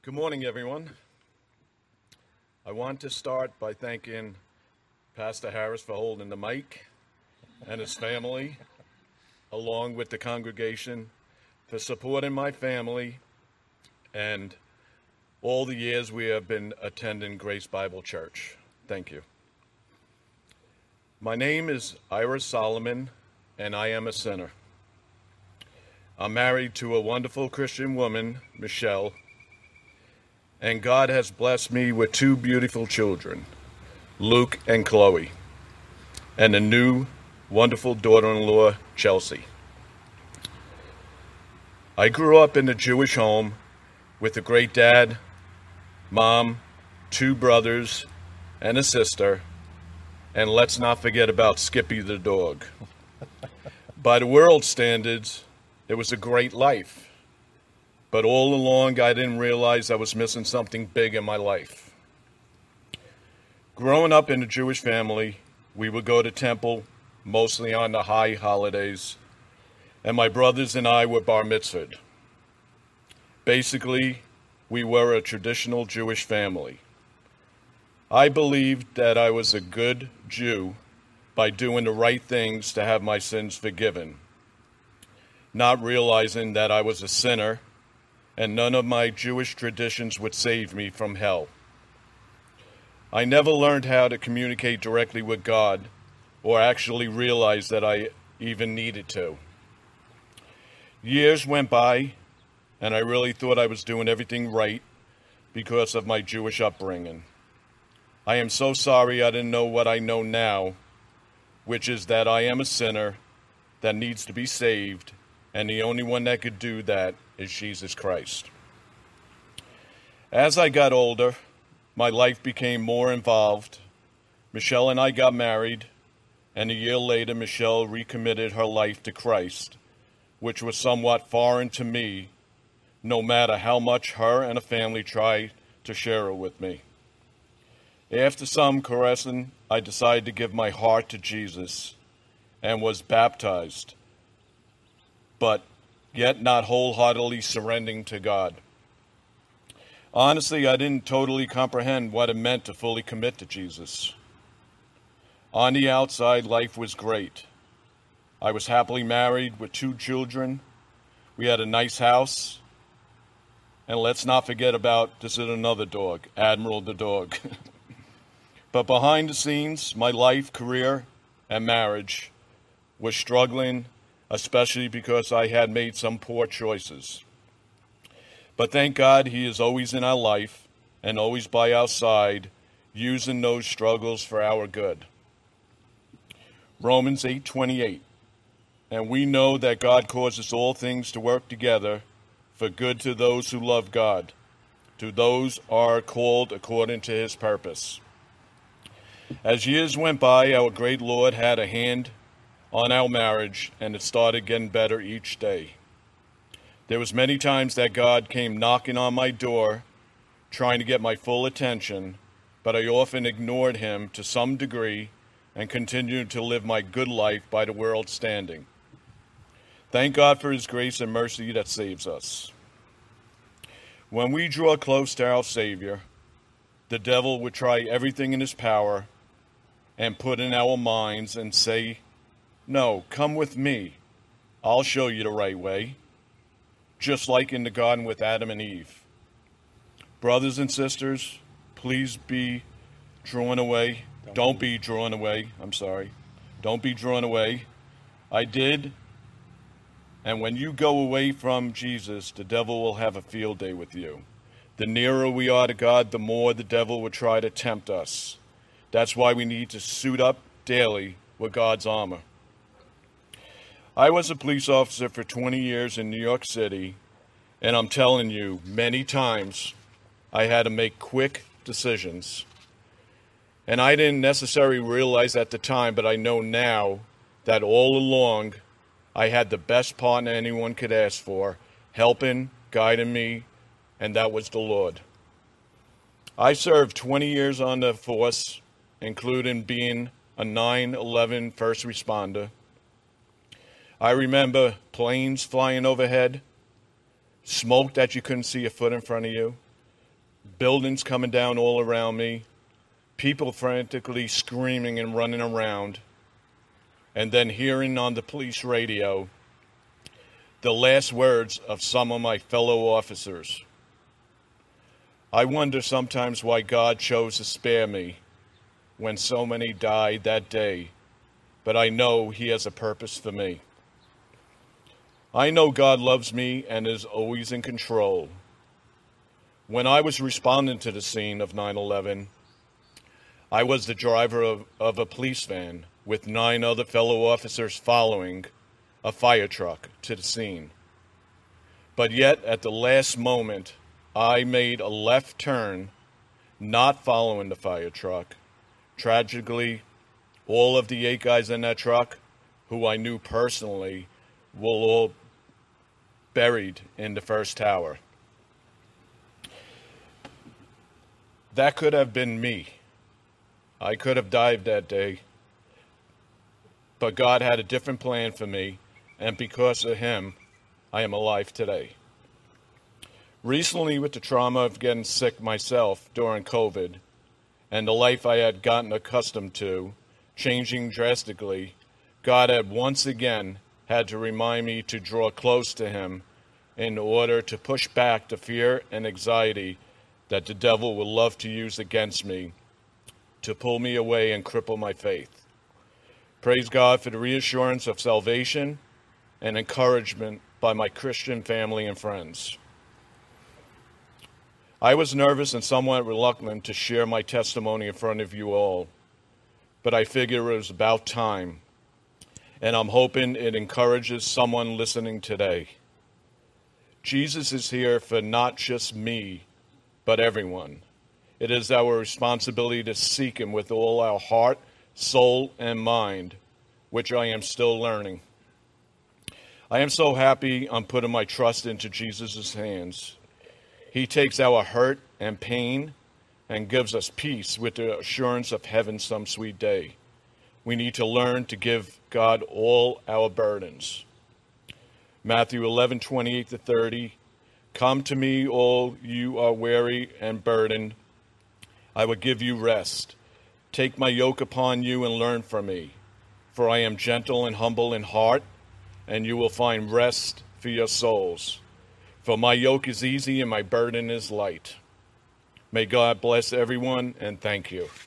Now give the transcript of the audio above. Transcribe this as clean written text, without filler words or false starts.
Good morning, everyone. I want to start by thanking Pastor Harris for holding the mic and his family, along with the congregation, for supporting my family and all the years we have been attending Grace Bible Church. Thank you. My name is Ira Solomon, and I am a sinner. I'm married to a wonderful Christian woman, Michelle, and God has blessed me with two beautiful children, Luke and Chloe, and a new, wonderful daughter-in-law, Chelsea. I grew up in a Jewish home with a great dad, mom, two brothers, and a sister, and let's not forget about Skippy the dog. By the world standards, it was a great life. But all along, I didn't realize I was missing something big in my life. Growing up in a Jewish family, we would go to temple mostly on the high holidays, and my brothers and I were bar mitzvahed. Basically, we were a traditional Jewish family. I believed that I was a good Jew by doing the right things to have my sins forgiven, not realizing that I was a sinner and none of my Jewish traditions would save me from hell. I never learned how to communicate directly with God or actually realize that I even needed to. Years went by, and I really thought I was doing everything right because of my Jewish upbringing. I am so sorry I didn't know what I know now, which is that I am a sinner that needs to be saved, and the only one that could do that is Jesus Christ. As I got older, my life became more involved. Michelle and I got married, and a year later, Michelle recommitted her life to Christ, which was somewhat foreign to me, no matter how much her and her family tried to share it with me. After some caressing, I decided to give my heart to Jesus and was baptized, but yet not wholeheartedly surrendering to God. Honestly, I didn't totally comprehend what it meant to fully commit to Jesus. On the outside, life was great. I was happily married with two children. We had a nice house. And let's not forget about, this is another dog, Admiral the dog. But behind the scenes, my life, career, and marriage was struggling, especially because I had made some poor choices. But thank God he is always in our life and always by our side, using those struggles for our good. Romans 8:28, and we know that God causes all things to work together for good to those who love God, to those who are called according to his purpose. As years went by, our great Lord had a hand on our marriage, and it started getting better each day. There was many times that God came knocking on my door, trying to get my full attention, but I often ignored him to some degree and continued to live my good life by the world's standing. Thank God for his grace and mercy that saves us. When we draw close to our Savior, the devil would try everything in his power and put in our minds and say, "No, come with me. I'll show you the right way." Just like in the garden with Adam and Eve. Brothers and sisters, please be drawn away. Don't be drawn away. I'm sorry. Don't be drawn away. I did. And when you go away from Jesus, the devil will have a field day with you. The nearer we are to God, the more the devil will try to tempt us. That's why we need to suit up daily with God's armor. I was a police officer for 20 years in New York City, and I'm telling you, many times I had to make quick decisions. And I didn't necessarily realize at the time, but I know now that all along I had the best partner anyone could ask for, helping, guiding me, and that was the Lord. I served 20 years on the force, including being a 9/11 first responder. I remember planes flying overhead, smoke that you couldn't see a foot in front of you, buildings coming down all around me, people frantically screaming and running around, and then hearing on the police radio the last words of some of my fellow officers. I wonder sometimes why God chose to spare me when so many died that day, but I know He has a purpose for me. I know God loves me and is always in control. When I was responding to the scene of 9/11, I was the driver of a police van with 9 other fellow officers following a fire truck to the scene. But yet, at the last moment, I made a left turn, not following the fire truck. Tragically, all of the 8 guys in that truck, who I knew personally, were all buried in the first tower. That could have been me. I could have died that day. But God had a different plan for me, and because of Him, I am alive today. Recently, with the trauma of getting sick myself during COVID, and the life I had gotten accustomed to changing drastically, God had once again had to remind me to draw close to Him in order to push back the fear and anxiety that the devil would love to use against me to pull me away and cripple my faith. Praise God for the reassurance of salvation and encouragement by my Christian family and friends. I was nervous and somewhat reluctant to share my testimony in front of you all, but I figure it was about time, and I'm hoping it encourages someone listening today. Jesus is here for not just me, but everyone. It is our responsibility to seek Him with all our heart, soul, and mind, which I am still learning. I am so happy I'm putting my trust into Jesus' hands. He takes our hurt and pain and gives us peace with the assurance of heaven some sweet day. We need to learn to give God all our burdens. Matthew 11:28-30, come to me, all you are weary and burdened. I will give you rest. Take my yoke upon you and learn from me, for I am gentle and humble in heart, and you will find rest for your souls. For my yoke is easy and my burden is light. May God bless everyone, and thank you.